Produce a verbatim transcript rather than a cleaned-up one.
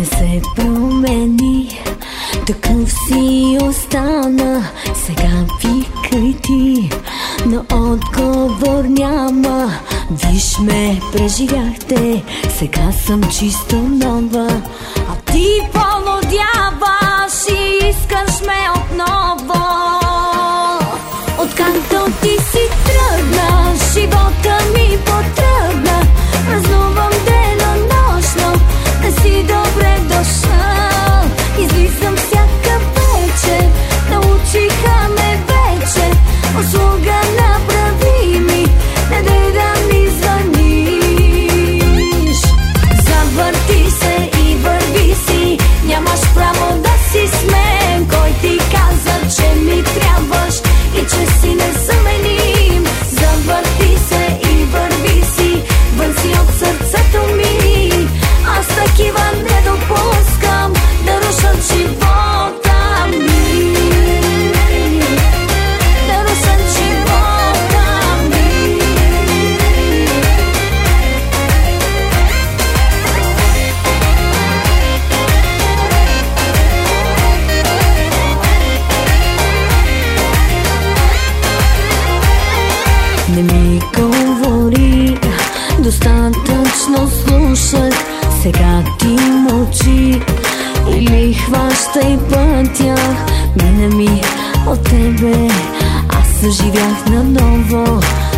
не се промени, такъв си остана. Сега викай ти, но отговор няма. Виж ме, преживяхте, сега съм чисто нова. А ти полудяваш и искаш ме отново. Откакто ти си тръгна, живота ми потръгна. Празнувам денонощно, да си добре дошъл. Излизам всяка вечер, научиха ме вече. Услуга направи ми, не дай да ми звъниш. Завърти се и върви си, нямаш право да си смен. Кой ти каза, че ми трябваш и че си незаменим? Завърти се и върви си, вън си от сърцето ми. Аз такива не допускам да рушат живота ми. Да рушат живота ми. Не ми говори, достатъчно слушах. Сега ти мълчи или хващай пътя. Мина ми от тебе, аз съживях наново.